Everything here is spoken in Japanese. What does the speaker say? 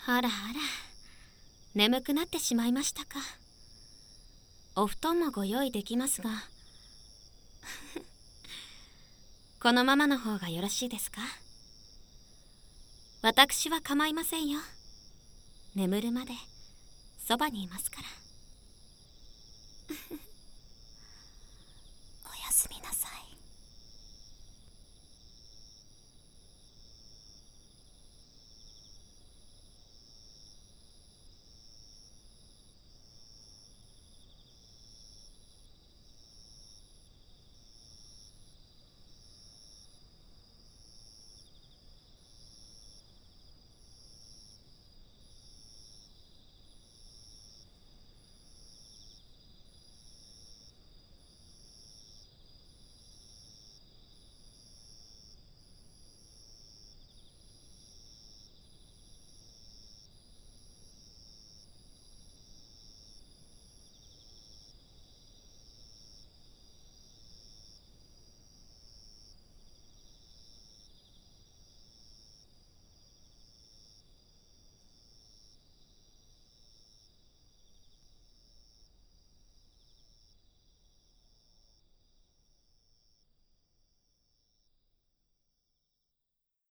あらあら、眠くなってしまいましたか。お布団もご用意できますがこのままの方がよろしいですか。私は構いませんよ。眠るまでそばにいますから。